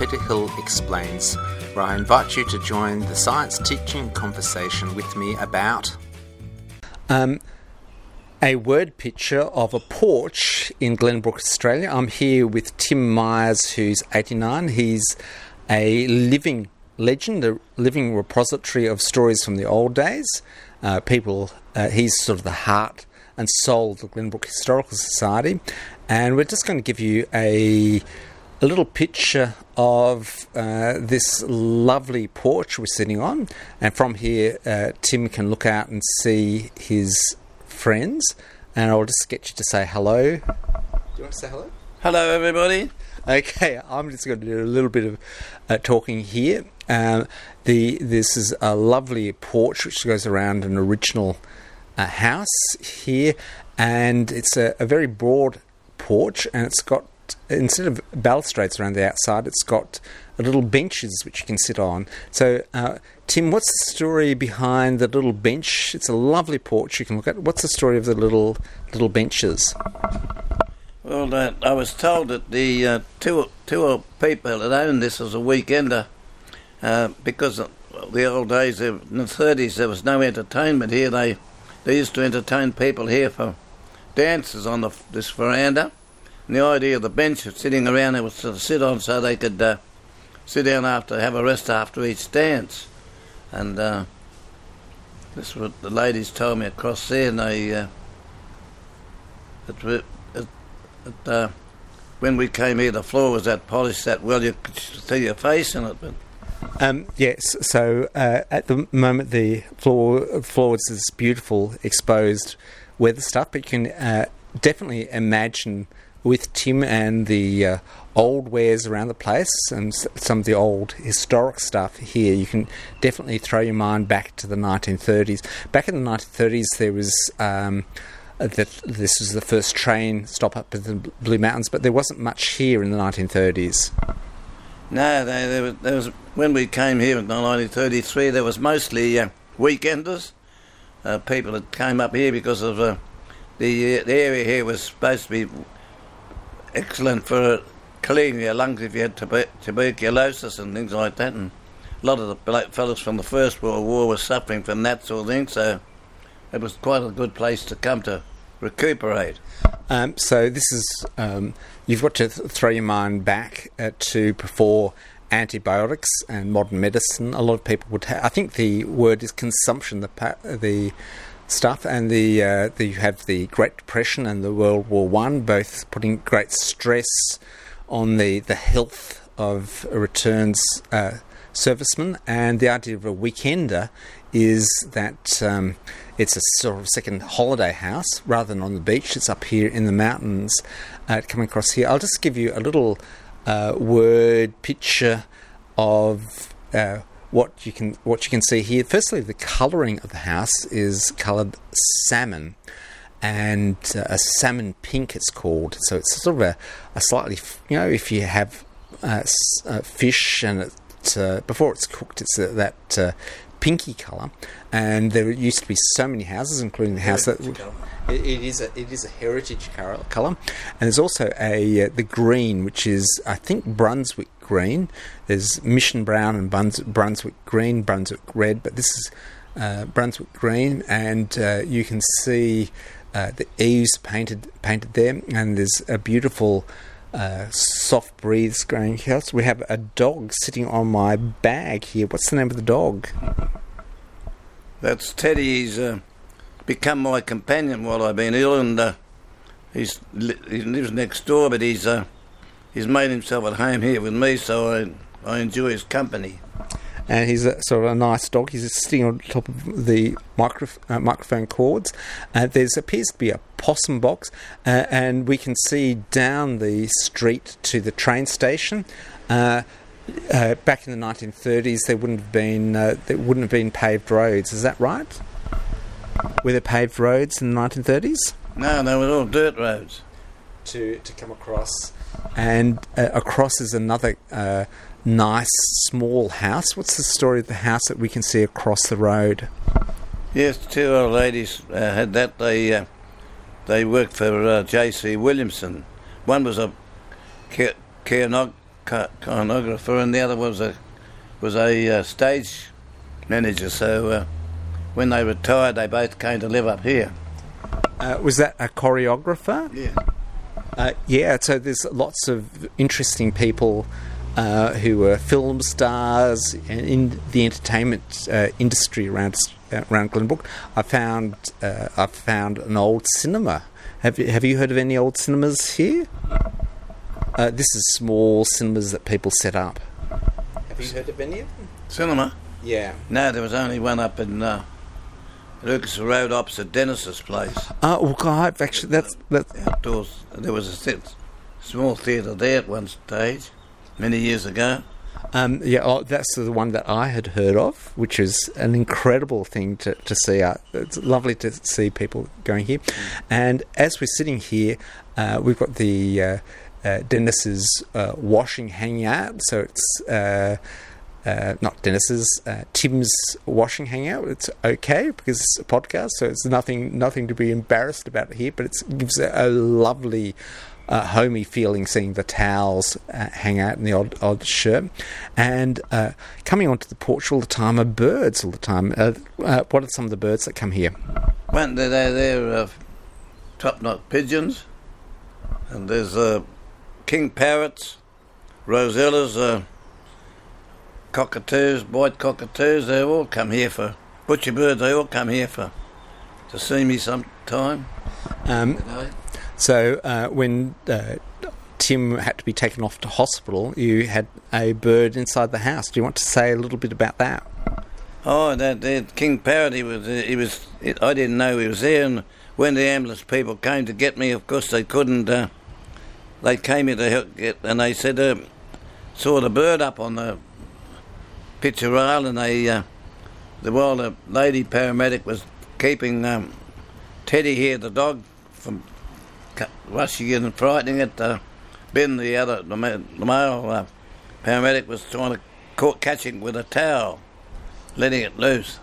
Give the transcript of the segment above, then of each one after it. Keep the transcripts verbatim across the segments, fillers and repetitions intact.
Peter Hill Explains, where I invite you to join the science teaching conversation with me about um, a word picture of a porch in Glenbrook, Australia. I'm here with Tim Myers, who's eighty-nine. He's a living legend, a living repository of stories from the old days. Uh, people, uh, he's sort of the heart and soul of the Glenbrook Historical Society. And we're just going to give you a, a little picture of uh, this lovely porch we're sitting on. And from here, uh, Tim can look out and see his friends. And I'll just get you to say hello. Do you want to say hello? Hello, everybody. Okay, I'm just going to do a little bit of uh, talking here. Um, the this is a lovely porch which goes around an original uh, house here, and it's a, a very broad porch, and it's got, instead of balustrades around the outside, it's got little benches which you can sit on. So, uh, Tim, what's the story behind the little bench? It's a lovely porch you can look at. What's the story of the little little benches? Well, uh, I was told that the uh, two two people that owned this as a weekender, uh, because of the old days, in the thirties, there was no entertainment here. They they used to entertain people here for dances on the, this veranda. And the idea of the bench sitting around there was to sit on so they could uh, sit down after, have a rest after each dance. And uh, this is what the ladies told me across there. And they, uh, it, it, it, uh, when we came here, the floor was that polished that well you could see your face in it. But Um, yes, so uh, at the moment the floor floor is this beautiful exposed weather stuff, but you can uh, definitely imagine with Tim and the uh, old wares around the place and s- some of the old historic stuff here, you can definitely throw your mind back to the nineteen thirties. Back in the nineteen thirties there was... Um, that this was the first train stop up at the Blue Mountains, but there wasn't much here in the nineteen thirties. no, they, there, was, there was when we came here in nineteen thirty-three, there was mostly uh, weekenders, uh, people that came up here because of uh, the, uh, the area here was supposed to be excellent for cleaning your lungs if you had tuber- tuberculosis and things like that. And a lot of the black fellas from the First World War were suffering from that sort of thing, so it was quite a good place to come to recuperate. Um, so this is, um, you've got to th- throw your mind back uh, to before antibiotics and modern medicine. A lot of people would ha- I think the word is consumption, the pa- the stuff, and the, uh, the you have the Great Depression and the World War One, both putting great stress on the, the health of returns uh, servicemen, and the idea of a weekender is that um, it's a sort of second holiday house rather than on the beach. It's up here in the mountains, uh, coming across here. I'll just give you a little uh, word picture of uh, what you can what you can see here. Firstly, the colouring of the house is coloured salmon, and uh, a salmon pink it's called. So it's sort of a, a slightly, you know, if you have uh, s- uh, fish and it, uh, before it's cooked, it's uh, that uh, pinky colour. And there used to be so many houses, including the house that it, it is a it is a heritage colour. And there's also a uh, the green, which is I think Brunswick green. There's Mission Brown and Bruns- Brunswick green, Brunswick red, but this is uh, Brunswick green, and uh, you can see uh, the eaves painted painted there, and there's a beautiful uh, soft breeze going here. We have a dog sitting on my bag here. What's the name of the dog? That's Teddy. He's uh, become my companion while I've been ill, and uh, he's li- he lives next door, but he's uh, he's made himself at home here with me, so I I enjoy his company. And he's a, sort of a nice dog. He's sitting on top of the micro, uh, microphone cords. Uh, there appears to be a possum box, uh, and we can see down the street to the train station. Uh, Uh, back in the nineteen thirties, there wouldn't have been uh, there wouldn't have been paved roads. Is that right? Were there paved roads in the nineteen thirties? No, they were all dirt roads To to come across, and uh, across is another uh, nice small house. What's the story of the house that we can see across the road? Yes, two old ladies uh, had that. They uh, they worked for uh, J C Williamson. One was a care, care choreographer, and the other was a was a uh, stage manager. So uh, when they retired, they both came to live up here. Uh, was that a choreographer? Yeah. Uh, yeah, so there's lots of interesting people uh, who are film stars in the entertainment uh, industry around uh, around Glenbrook. I found uh, I found an old cinema. Have you, have you heard of any old cinemas here? Uh, this is small cinemas that people set up. Have you heard of any of them? Cinema? Yeah. No, there was only one up in uh, Lucas Road opposite Dennis's place. Oh, well, God, actually, that's... that's Outdoors. There was a th- small theatre there at one stage, many years ago. Um, yeah, oh, that's the one that I had heard of, which is an incredible thing to, to see. Uh, it's lovely to see people going here. Mm. And as we're sitting here, uh, we've got the uh, uh, Dennis's uh, washing hanging out. So it's uh, uh, not Dennis's, uh, Tim's washing hangout. It's okay because it's a podcast, so it's nothing nothing to be embarrassed about here. But it gives a, a lovely. Uh, homey feeling, seeing the towels uh, hang out in the odd, odd shirt. And uh, coming onto the porch all the time are birds all the time. Uh, uh, what are some of the birds that come here? Well, they're, they're uh, top-knot pigeons, and there's uh, king parrots, rosellas, uh, cockatoos, white cockatoos. They all come here for butcher birds. They all come here for to see me sometime. Um, So uh, when uh, Tim had to be taken off to hospital, you had a bird inside the house. Do you want to say a little bit about that? Oh, that, that King Parrot, he was, he was. I didn't know he was there, and when the ambulance people came to get me, of course they couldn't. Uh, they came here to help get, and they said uh, saw the bird up on the picture rail, and they uh, the while the lady paramedic was keeping um, Teddy here, the dog, from rushing in and frightening it. Uh, Ben, the other, the male, the male uh, paramedic, was trying to caught, catch it with a towel, letting it loose.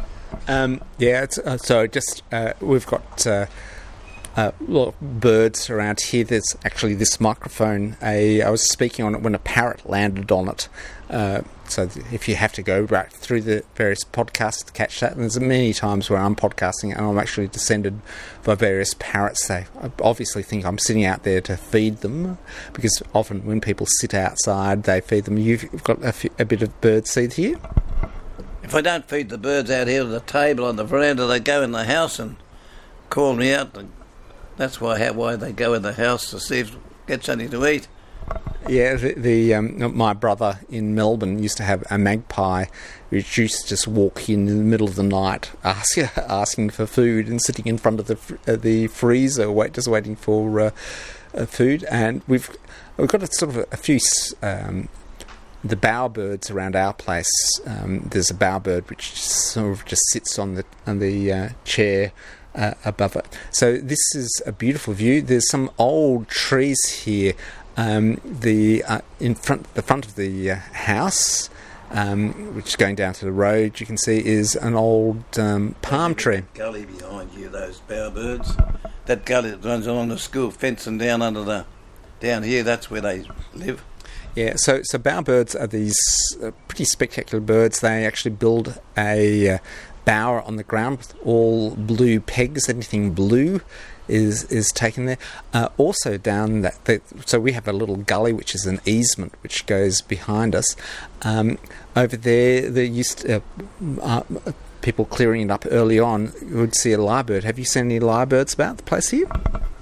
Um, yeah, it's, uh, so just uh, we've got uh, uh, lot of birds around here. There's actually this microphone. A I was speaking on it when a parrot landed on it. Uh, so if you have to go right through the various podcasts to catch that, and there's many times where I'm podcasting and I'm actually descended by various parrots. They obviously think I'm sitting out there to feed them, because often when people sit outside, they feed them. You've got a, few, a bit of bird seed here. If I don't feed the birds out here at the table on the veranda, they go in the house and call me out. That's why how, why they go in the house, to see if get something to eat. Yeah, the, the um, my brother in Melbourne used to have a magpie which used to just walk in, in the middle of the night, ask, asking for food and sitting in front of the uh, the freezer, wait, just waiting for uh, uh, food. And we've we've got a sort of a, a few um, the bowerbirds around our place. Um, there's a bowerbird which sort of just sits on the on the uh, chair uh, above it. So this is a beautiful view. There's some old trees here. Um, the uh, in front, the front of the uh, house, um, which is going down to the road, you can see is an old um, palm tree. Gully behind you, those bowerbirds. That gully that runs along the school fence and down under the down here. That's where they live. Yeah, so so bowerbirds are these uh, pretty spectacular birds. They actually build a uh, bower on the ground with all blue pegs. Anything blue is is taken there. Uh, also down that, the, so we have a little gully which is an easement which goes behind us. Um, over there, there used to, uh, uh, people clearing it up early on. You would see a lyrebird. Have you seen any lyrebirds about the place here?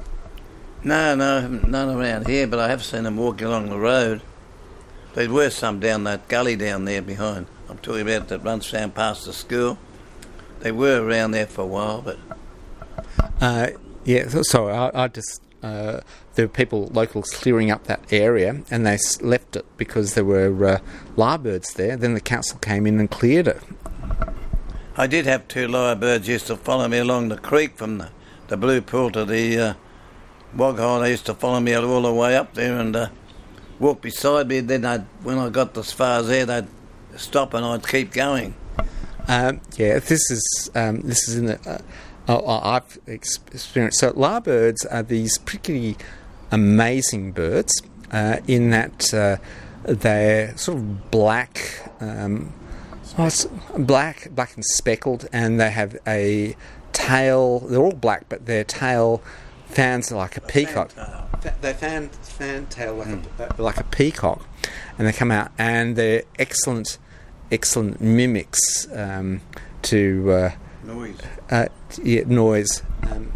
No, no, none around here, but I have seen them walking along the road. There were some down that gully down there behind. I'm talking about that runs down past the school. They were around there for a while, but... Uh, yeah, so, so I, I just... Uh, there were people, locals, clearing up that area, and they left it because there were uh, lyrebirds there. Then the council came in and cleared it. I did have two lyrebirds used to follow me along the creek from the, the Blue Pool to the uh, Wog Hole. They used to follow me all the way up there and uh, walk beside me. Then I'd, when I got as far as there, they'd stop and I'd keep going. Um, yeah, this is um, this is in the... Uh, Oh, I've experienced. So lyrebirds are these pretty amazing birds uh, in that uh, they're sort of black, um, oh, it's black, black and speckled, and they have a tail. They're all black, but their tail fans like a peacock. They fan fan tail like, mm. a, like a peacock, and they come out, and they're excellent, excellent mimics um, to uh, noise. Uh, yeah, noise. Um,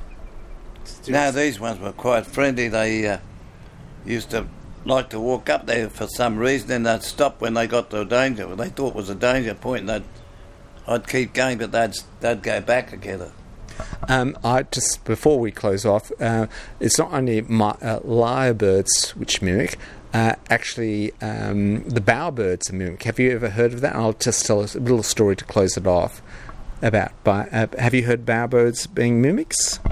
no, these ones were quite friendly. They uh, used to like to walk up there for some reason, and they'd stop when they got to a danger. When they thought it was a danger point, and they'd, I'd keep going, but they'd they'd go back again. Um, I just before we close off, uh, it's not only my, uh, lyrebirds which mimic. Uh, actually, um, the bowerbirds are mimic. Have you ever heard of that? I'll just tell a little story to close it off. About, uh, have you heard bowerbirds being mimics?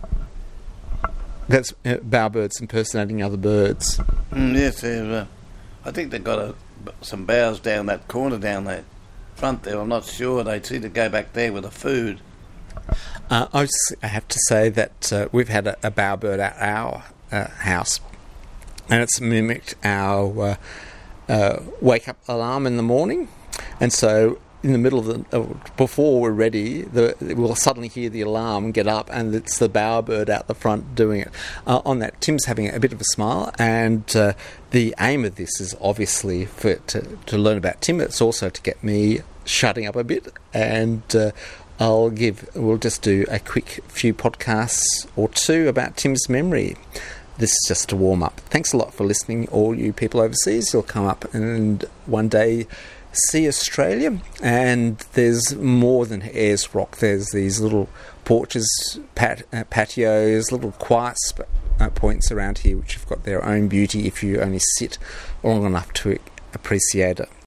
That's uh, bowerbirds impersonating other birds. Mm, yes, uh, I think they've got a, some boughs down that corner down there front there. I'm not sure. They seem to go back there with the food. Uh, I just have to say that uh, we've had a, a bowerbird at our uh, house, and it's mimicked our uh, uh, wake-up alarm in the morning. And so, in the middle of the uh, before we're ready, the, we'll suddenly hear the alarm, get up, and it's the bowerbird out the front doing it. Uh, on that, Tim's having a bit of a smile, and uh, the aim of this is obviously for to, to learn about Tim. It's also to get me shutting up a bit, and uh, I'll give. We'll just do a quick few podcasts or two about Tim's memory. This is just to warm up. Thanks a lot for listening, all you people overseas. You'll come up and one day see Australia, and there's more than Ayers Rock. There's these little porches, pat, uh, patios, little quiet sp- uh, points around here which have got their own beauty if you only sit long enough to appreciate it.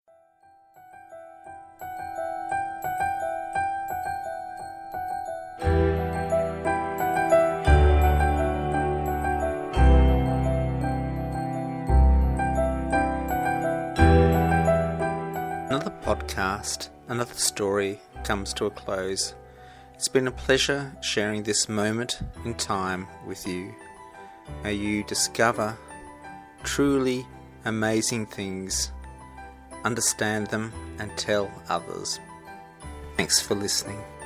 Another podcast, another story comes to a close. It's been a pleasure sharing this moment in time with you. May you discover truly amazing things, understand them, and tell others. Thanks for listening.